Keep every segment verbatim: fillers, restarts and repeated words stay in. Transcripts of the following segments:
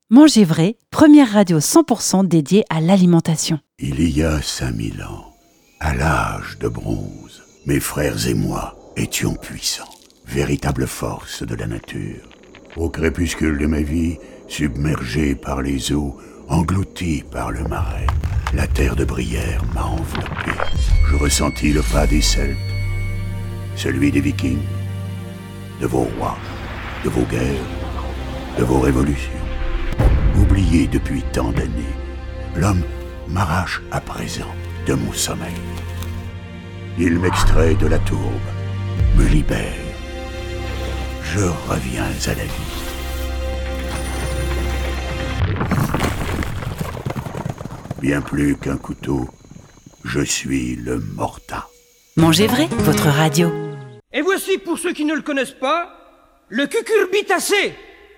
Manger vrai, première radio cent pour cent dédiée à l'alimentation. Il y a cinq mille ans, à l'âge de bronze, mes frères et moi étions puissants, véritable force de la nature. Au crépuscule de ma vie, submergé par les eaux, englouti par le marais, la terre de Brière m'a enveloppé. Je ressentis le pas des Celtes, celui des Vikings, de vos rois, de vos guerres, de vos révolutions. Oublié depuis tant d'années, l'homme m'arrache à présent de mon sommeil. Il m'extrait de la tourbe, me libère. Je reviens à la vie. Bien plus qu'un couteau, je suis le Morta. Manger vrai, votre radio. Et voici, pour ceux qui ne le connaissent pas, le cucurbitacé.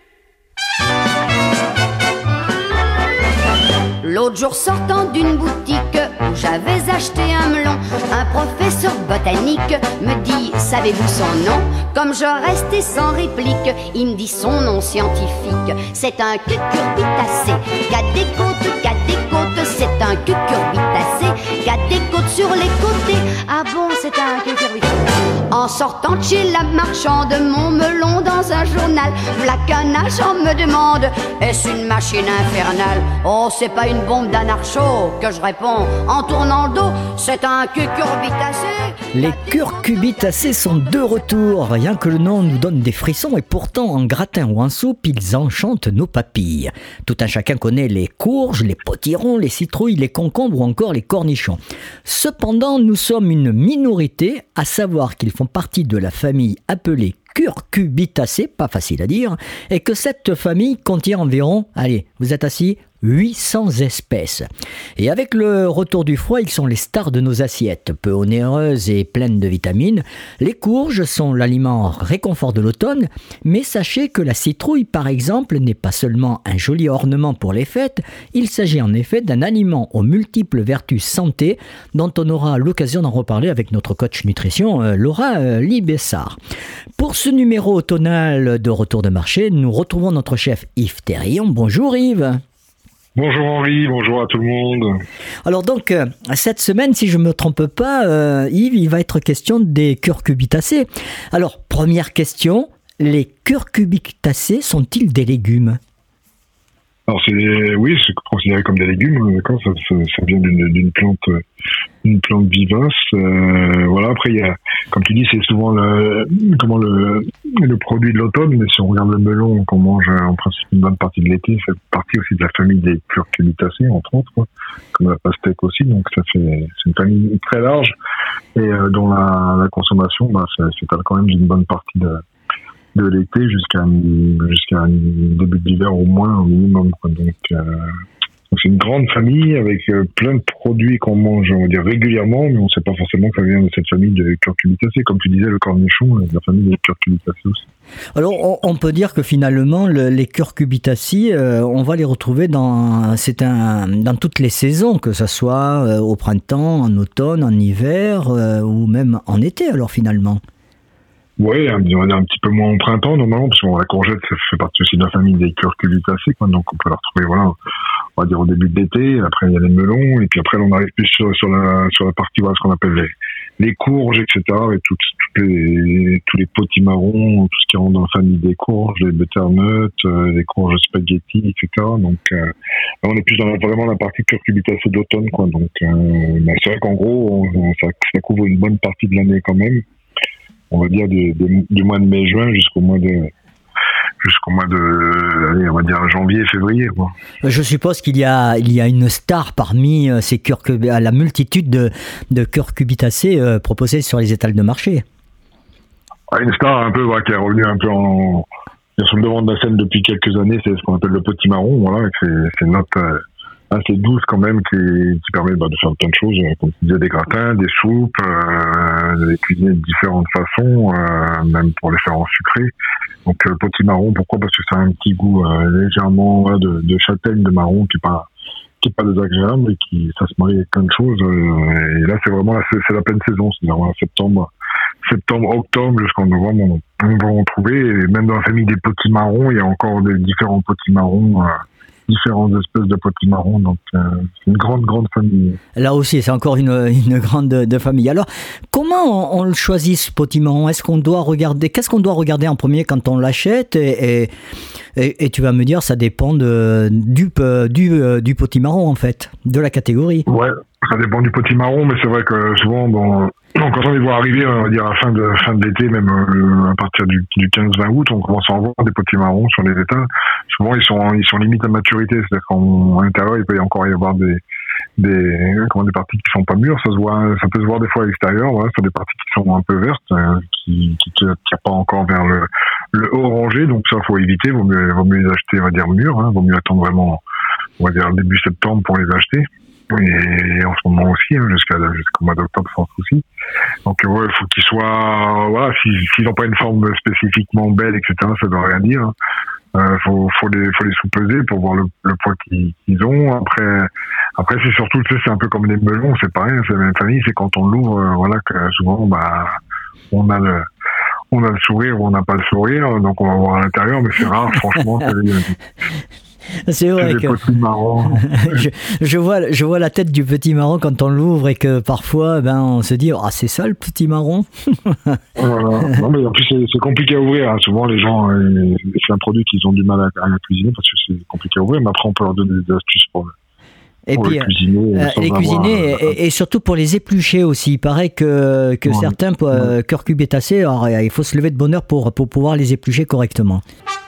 L'autre jour, sortant d'une boutique où j'avais acheté un melon, un professeur botanique me dit « Savez-vous son nom ?» Comme je restais sans réplique, il me dit son nom scientifique. C'est un cucurbitacé, qu'a des côtes, qu'a des côtes. C'est un cucurbitacé, qu'a des côtes sur les côtés. Ah bon, c'est un cucurbitacé. En sortant de chez la marchande, mon melon dans un journal, v'là qu'un agent me demande « Est-ce une machine infernale ?» Oh, c'est pas une bombe d'anarcho que je réponds en tournant le dos, c'est un cucurbitacé. Les curcubitacées sont de retour. Rien que le nom nous donne des frissons et pourtant en gratin ou en soupe, ils enchantent nos papilles. Tout un chacun connaît les courges, les potirons, les citrouilles, les concombres ou encore les cornichons. Cependant, nous sommes une minorité à savoir qu'ils font partie de la famille appelée curcubitacées, pas facile à dire, et que cette famille contient environ, allez, vous êtes assis, huit cents espèces. Et avec le retour du froid, ils sont les stars de nos assiettes. Peu onéreuses et pleines de vitamines, les courges sont l'aliment réconfort de l'automne, mais sachez que la citrouille, par exemple, n'est pas seulement un joli ornement pour les fêtes, il s'agit en effet d'un aliment aux multiples vertus santé, dont on aura l'occasion d'en reparler avec notre coach nutrition, Laura Libessard. Pour ce numéro automnal de Retour de marché, nous retrouvons notre chef Yves Thérillon. Bonjour Yves. Bonjour Henri, bonjour à tout le monde. Alors donc, euh, cette semaine, si je ne me trompe pas, euh, Yves, il va être question des curcubitacées. Alors, première question, les curcubitacées sont-ils des légumes ? Alors c'est des, oui, c'est considéré comme des légumes, d'accord, ça, ça, ça vient d'une, d'une plante, une plante vivace. Euh, voilà. Après, il y a, comme tu dis, c'est souvent le, comment le, le produit de l'automne. Mais si on regarde le melon qu'on mange en principe une bonne partie de l'été, c'est partie aussi de la famille des curcubitacées, entre autres, quoi, comme la pastèque aussi. Donc ça fait, c'est une famille très large et euh, dont la, la consommation, bah, c'est, c'est quand même d'une bonne partie de de l'été jusqu'à jusqu'à début d'hiver au moins au minimum, quoi. Donc euh, c'est une grande famille avec euh, plein de produits qu'on mange, on va dire régulièrement, mais on ne sait pas forcément que ça vient de cette famille de curcubitacées. Comme tu disais, le cornichon, euh, la famille des curcubitacées aussi. Alors on, on peut dire que finalement le, les curcubitacées, euh, on va les retrouver dans c'est un dans toutes les saisons, que ce soit euh, au printemps, en automne, en hiver euh, ou même en été. Alors finalement. Oui, on est un petit peu moins au printemps normalement, parce que bon, la courgette, ça fait partie aussi de la famille des curcubitacées, quoi. Donc on peut la retrouver, voilà, on va dire au début de l'été. Après il y a les melons, et puis après on arrive plus sur, sur la sur la partie, voilà, ce qu'on appelle les, les courges, et cetera. Avec toutes, toutes les, tous les potimarrons, tout ce qui rentre dans la famille des courges, les butternuts, euh, les courges spaghetti, et cetera. Donc euh, on est plus dans la, vraiment la partie curcubitacée d'automne, quoi. Donc euh, ben, c'est vrai qu'en gros, on, ça, ça couvre une bonne partie de l'année quand même. On va dire du, du, du mois de mai-juin jusqu'au mois de jusqu'au mois de allez, on va dire janvier, février, quoi. Je suppose qu'il y a il y a une star parmi ces curcub à la multitude de de curcubitacées euh, proposées sur les étals de marché. Ah, une star un peu, voilà, qui est revenue un peu en sur le devant de la scène depuis quelques années, c'est ce qu'on appelle le potimarron, voilà, c'est c'est une note euh, assez douce quand même, qui, qui permet bah, de faire plein de choses, comme tu disais, des gratins, des soupes, euh, des cuisiner de différentes façons, euh, même pour les faire en sucré. Donc le potimarron, pourquoi ? Parce que ça a un petit goût euh, légèrement voilà, de, de châtaigne, de marron, qui est pas qui est pas désagréable et qui ça se marie avec plein de choses. Euh, et là c'est vraiment la, c'est la pleine saison, c'est-à-dire voilà, septembre, septembre, octobre, jusqu'en novembre, on, on va en trouver. Et même dans la famille des potimarrons, il y a encore des différents potimarrons, euh, différentes espèces de potimarrons. Donc, euh, c'est une grande, grande famille. Là aussi, c'est encore une, une grande de famille. Alors, comment on, on le choisit, ce potimarron ? Est-ce qu'on doit regarder, qu'est-ce qu'on doit regarder en premier quand on l'achète ? et, et, et, et tu vas me dire, ça dépend de, du, du, du potimarron, en fait, de la catégorie. Ouais, ça dépend du potimarron, mais c'est vrai que souvent, bon, quand on les voit arriver, on va dire à fin de, fin de l'été, même euh, à partir du, du quinze vingt août, on commence à en voir des potimarrons sur les états. Souvent, ils sont, ils sont limite à maturité, c'est-à-dire qu'à l'intérieur, il peut encore y avoir des, des, comment, des parties qui sont pas mûres. Ça se voit, ça peut se voir des fois à l'extérieur. Voilà, c'est des parties qui sont un peu vertes, euh, qui, qui tirent pas encore vers le, le orangé. Donc ça, faut éviter. Vaut mieux, vaut mieux les acheter, on va dire mûrs. Hein, vaut mieux attendre vraiment, on va dire début septembre pour les acheter. Et en ce moment aussi, hein, jusqu'à jusqu'au mois d'octobre sans souci. Donc ouais, il faut qu'ils soient, voilà, s'ils, s'ils n'ont pas une forme spécifiquement belle, et cetera, ça ne doit rien dire. Euh, faut, faut les, faut les sous-peser pour voir le, le poids qu'ils, qu'ils ont. Après, après c'est surtout, tu sais, c'est un peu comme les melons, c'est pareil, c'est la même famille. C'est quand on l'ouvre, euh, voilà, que souvent, bah, on a le, on a le sourire ou on n'a pas le sourire, donc on va voir à l'intérieur, mais c'est rare, franchement. C'est, C'est vrai c'est que je, je, vois, je vois la tête du petit marron quand on l'ouvre et que parfois ben, on se dit ah, c'est ça le petit marron. Voilà. Non, mais en plus c'est, c'est compliqué à ouvrir, hein. Souvent les gens, euh, c'est un produit qu'ils ont du mal à, à cuisiner parce que c'est compliqué à ouvrir, mais après on peut leur donner des astuces pour, et pour puis, les cuisiner. Euh, les cuisiner avoir, et, et surtout pour les éplucher aussi. Il paraît que, que ouais. certains euh, cœur cubétacés, alors il faut se lever de bonne heure pour, pour pouvoir les éplucher correctement.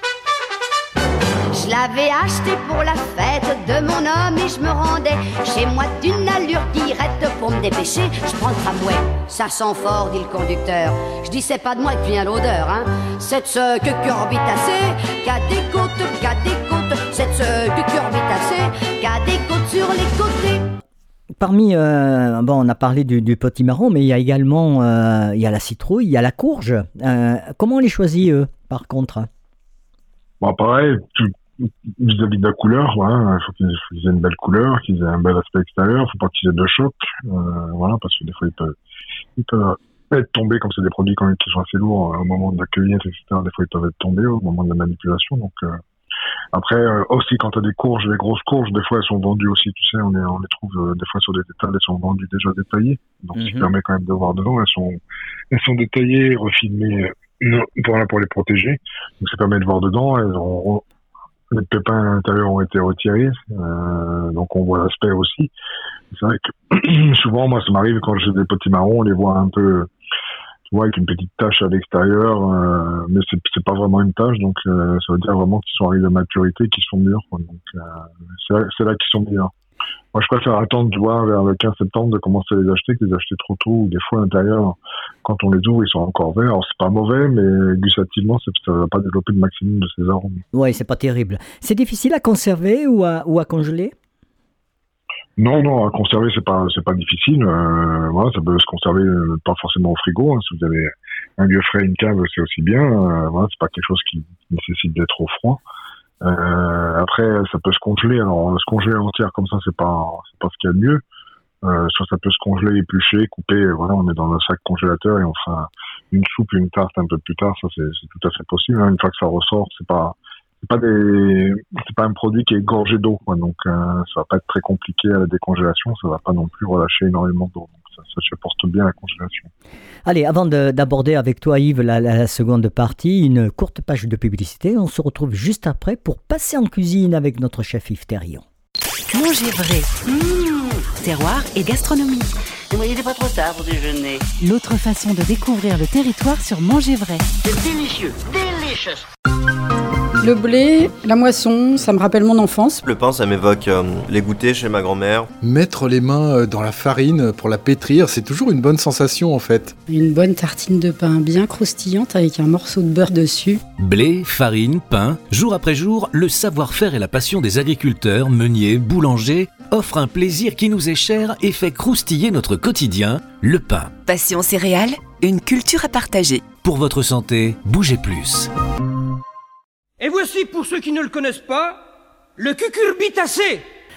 Je l'avais acheté pour la fête de mon homme et je me rendais chez moi d'une allure directe pour me dépêcher. Je prends le tramway, ça sent fort, dit le conducteur. Je dis c'est pas de moi que vient l'odeur, hein. C'est de ce cucurbitacé qu'a des côtes, qu'a des côtes. C'est de ce cucurbitacé qu'a des côtes sur les côtés. Parmi, euh, bon, on a parlé du, du potimarron, mais il y a également, euh, il y a la citrouille, il y a la courge. Euh, comment on les choisit eux, par contre? Bon, pareil, tu vis-à-vis de la couleur, voilà, il faut qu'ils, faut qu'ils aient une belle couleur, qu'ils aient un bel aspect extérieur, il ne faut pas qu'ils aient de choc, euh, voilà, parce que des fois ils peuvent, ils peuvent être tombés, comme c'est des produits quand même qui sont assez lourds, euh, au moment de la cueillette, et cetera, des fois ils peuvent être tombés au moment de la manipulation, donc euh, après, euh, aussi quand tu as des courges, des grosses courges, des fois elles sont vendues aussi, tu sais, on, est, on les trouve euh, des fois sur des étals, elles sont vendues déjà détaillées, donc mm-hmm. ce qui permet quand même de voir dedans, elles sont, elles sont détaillées, refilmées, euh, pour, pour les protéger, donc ça permet de voir dedans, elles ont les pépins à l'intérieur ont été retirés, euh, donc on voit l'aspect aussi. C'est vrai que souvent, moi, ça m'arrive quand j'ai des potimarrons, on les voit un peu, tu vois, avec une petite tache à l'extérieur, euh, mais c'est, c'est pas vraiment une tache, donc euh, ça veut dire vraiment qu'ils sont arrivés à maturité, qu'ils sont mûrs, quoi. Donc euh, c'est, là, c'est là qu'ils sont meilleurs. Moi, je préfère attendre, tu vois, vers le quinze septembre de commencer à les acheter que les acheter trop tôt, ou des fois à l'intérieur, quand on les ouvre, ils sont encore verts. Alors, c'est pas mauvais, mais gustativement, ça ne va pas développer le maximum de ces arômes. Oui, c'est pas terrible. C'est difficile à conserver ou à, ou à congeler? Non, non, à conserver, c'est pas, c'est pas difficile. Euh, voilà, ça peut se conserver euh, pas forcément au frigo. Hein. Si vous avez un lieu frais, une cave, c'est aussi bien. Euh, voilà, c'est pas quelque chose qui nécessite d'être au froid. Euh, après, ça peut se congeler. Alors, se congeler entière comme ça, c'est pas, c'est pas ce qu'il y a de mieux. Euh, soit ça peut se congeler, éplucher, couper. Voilà, on met dans un sac congélateur et on fait une soupe, une tarte un peu plus tard. Ça, c'est, c'est tout à fait possible. Hein. Une fois que ça ressort, c'est pas, c'est pas des, c'est pas un produit qui est gorgé d'eau, quoi. Donc, euh, ça va pas être très compliqué à la décongélation. Ça va pas non plus relâcher énormément d'eau. Donc, ça, ça supporte bien la congélation. Allez, avant de, d'aborder avec toi, Yves, la, la seconde partie, une courte page de publicité. On se retrouve juste après pour passer en cuisine avec notre chef Yves Thérion. Manger vrai. Mmh. Terroir et gastronomie. Et moi, il n'est pas trop tard pour déjeuner. L'autre façon de découvrir le territoire sur Manger vrai. C'est délicieux, délicieux. Le blé, la moisson, ça me rappelle mon enfance. Le pain, ça m'évoque euh, les goûters chez ma grand-mère. Mettre les mains dans la farine pour la pétrir, c'est toujours une bonne sensation en fait. Une bonne tartine de pain bien croustillante avec un morceau de beurre dessus. Blé, farine, pain, jour après jour, le savoir-faire et la passion des agriculteurs, meuniers, boulangers offrent un plaisir qui nous est cher et fait croustiller notre quotidien, le pain. Passion céréales, une culture à partager. Pour votre santé, bougez plus. Et voici, pour ceux qui ne le connaissent pas, le cucurbitacé.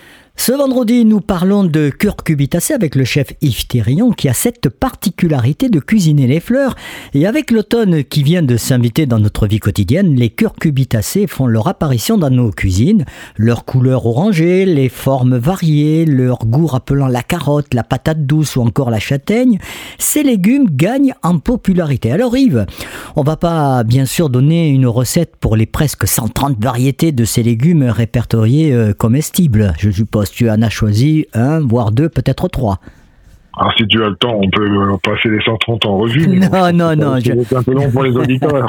Ce vendredi, nous parlons de curcubitacées avec le chef Yves Thérillon qui a cette particularité de cuisiner les fleurs. Et avec l'automne qui vient de s'inviter dans notre vie quotidienne, les curcubitacées font leur apparition dans nos cuisines. Leur couleur orangée, les formes variées, leur goût rappelant la carotte, la patate douce ou encore la châtaigne, ces légumes gagnent en popularité. Alors Yves, on va pas bien sûr donner une recette pour les presque cent trente variétés de ces légumes répertoriés euh, comestibles. Je suppose tu en as choisi un, voire deux, peut-être trois. Alors si tu as le temps, on peut passer les cent trente en revue. Non, non, non. C'est je... un peu long pour les auditeurs.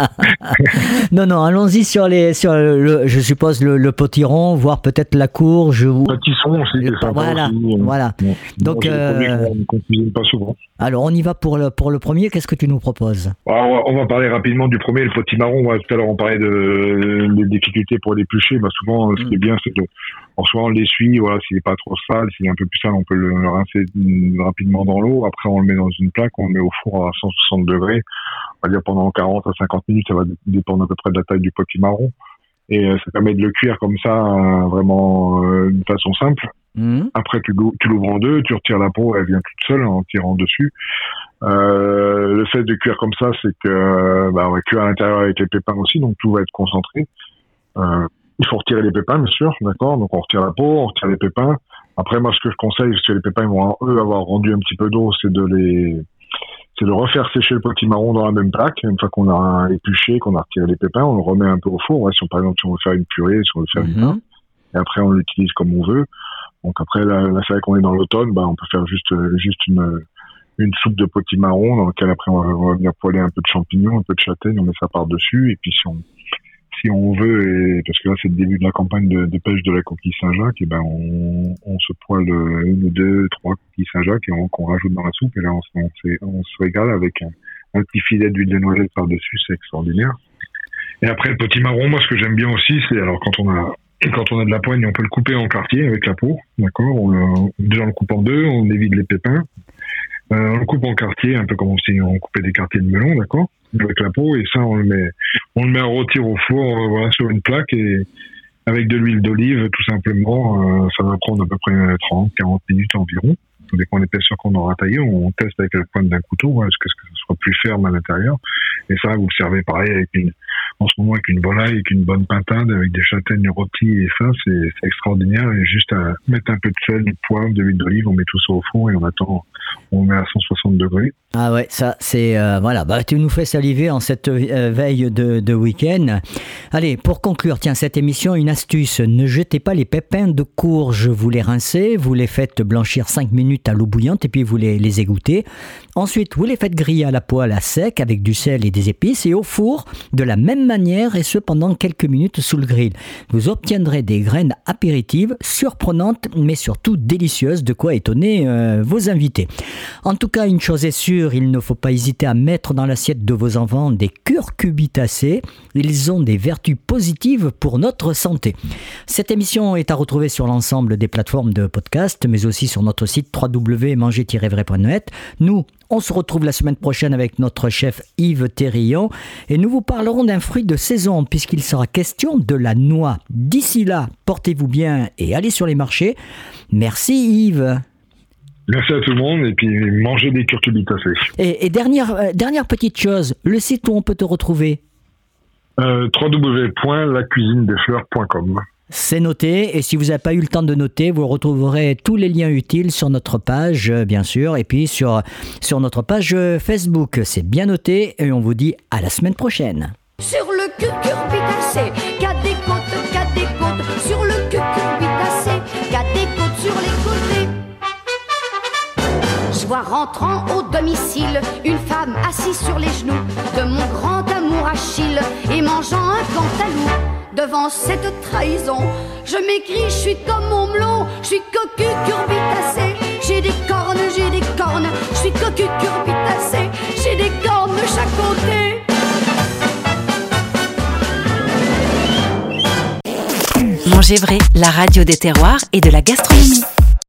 non, non, allons-y sur, les, sur le, je suppose, le, le potiron, voire peut-être la courge. Ou... Potisson aussi, c'est sympa Voilà, aussi. voilà. Bon, Donc, bon, euh... qu'on ne cuisine pas souvent. Alors, on y va pour le, pour le premier. Qu'est-ce que tu nous proposes? Alors, on va parler rapidement du premier, le potimarron. Ouais, tout à l'heure, on parlait de, des difficultés pour l'éplucher. Bah, souvent, ce qui est bien, c'est que alors, souvent, on l'essuie. Voilà, s'il n'est pas trop sale, s'il est un peu plus sale, on peut le, le rincer rapidement dans l'eau. Après, on le met dans une plaque, on le met au four à cent soixante degrés. On va dire pendant quarante à cinquante minutes. Ça va dépendre à peu près de la taille du potimarron. Et euh, ça permet de le cuire comme ça, euh, vraiment euh, d'une façon simple. Mmh. Après, tu, tu l'ouvres en deux, tu retires la peau, elle vient toute seule en tirant dessus. Euh, le fait de cuire comme ça, c'est que bah, on va cuire à l'intérieur avec les pépins aussi, donc tout va être concentré. Euh, il faut retirer les pépins, bien sûr, d'accord. Donc on retire la peau, on retire les pépins. Après, moi, ce que je conseille, parce que les pépins ils vont eux avoir rendu un petit peu d'eau, c'est de les c'est de refaire sécher le potimarron dans la même plaque. Une fois qu'on a épluché, qu'on a retiré les pépins, on le remet un peu au four. Ouais, si on, par exemple, si on veut faire une purée, si on veut faire mmh. du pain, et après on l'utilise comme on veut. Donc après, là, là c'est vrai qu'on est dans l'automne, bah, on peut faire juste, juste une, une soupe de potimarron dans laquelle après on va, on va venir poêler un peu de champignons, un peu de châtaigne, on met ça par-dessus. Et puis si on, si on veut, et, parce que là c'est le début de la campagne de, de pêche de la coquille Saint-Jacques, et ben on, on se poêle une ou deux, trois coquilles Saint-Jacques et on, qu'on rajoute dans la soupe. Et là on, on, on se régale avec un, un petit filet d'huile de noisette par-dessus, c'est extraordinaire. Et après le potimarron, moi ce que j'aime bien aussi, c'est alors quand on a Et quand on a de la poigne, on peut le couper en quartier avec la peau, d'accord. On le, déjà on le coupe en deux, on évite les pépins. Euh, on le coupe en quartier, un peu comme si on coupait des quartiers de melon, d'accord, avec la peau. Et ça, on le met, on le met à rôtir au four, euh, voilà, sur une plaque et avec de l'huile d'olive, tout simplement. Euh, ça va prendre à peu près trente, quarante minutes environ. Tout dépend de l'épaisseur qu'on aura taillé. On teste avec la pointe d'un couteau, ouais, est-ce que ça soit plus ferme à l'intérieur. Et ça, vous le servez pareil avec une, en ce moment avec une volaille, avec une bonne pintade, avec des châtaignes rôties et ça, c'est, c'est extraordinaire. Et juste à mettre un peu de sel, du poivre, de l'huile d'olive, on met tout ça au fond et on attend, on met à cent soixante degrés. Ah ouais, ça c'est euh, voilà. Bah tu nous fais saliver en cette euh, veille de, de week-end. Allez, pour conclure, tiens cette émission, une astuce ne jetez pas les pépins de courge. Vous les rincez, vous les faites blanchir cinq minutes à l'eau bouillante et puis vous les, les égouttez. Ensuite, vous les faites griller à la poêle à sec avec du sel et des épices et au four de la même manière et ce pendant quelques minutes sous le grill. Vous obtiendrez des graines apéritives surprenantes mais surtout délicieuses, de quoi étonner euh, vos invités. En tout cas, une chose est sûre, il ne faut pas hésiter à mettre dans l'assiette de vos enfants des curcubitacées. Ils ont des vertus positives pour notre santé. Cette émission est à retrouver sur l'ensemble des plateformes de podcast, mais aussi sur notre site w w w point manger tiret vrai point net. Nous, on se retrouve la semaine prochaine avec notre chef Yves Thérillon et nous vous parlerons d'un fruit de saison puisqu'il sera question de la noix. D'ici là, portez-vous bien et allez sur les marchés. Merci Yves. Merci à tout le monde et puis mangez des curcubitacées. Et, et dernière, euh, dernière petite chose, le site où on peut te retrouver euh, w w w point la cuisine des fleurs point com. C'est noté, et si vous n'avez pas eu le temps de noter, vous retrouverez tous les liens utiles sur notre page, bien sûr, et puis sur, sur notre page Facebook. C'est bien noté, et on vous dit à la semaine prochaine. Sur le cucurbitacé, qu'a des côtes, qu'a des côtes. Sur le cucurbitacé, qu'a des côtes sur les côtés. Je vois rentrant au domicile une femme assise sur les genoux de mon grand amour Achille et mangeant un cantalou. Devant cette trahison, je m'écris, je suis comme mon melon, je suis cocu curbitacé. J'ai des cornes, j'ai des cornes, je suis cocu curbitacé. J'ai des cornes de chaque côté. Manger vrai, la radio des terroirs et de la gastronomie.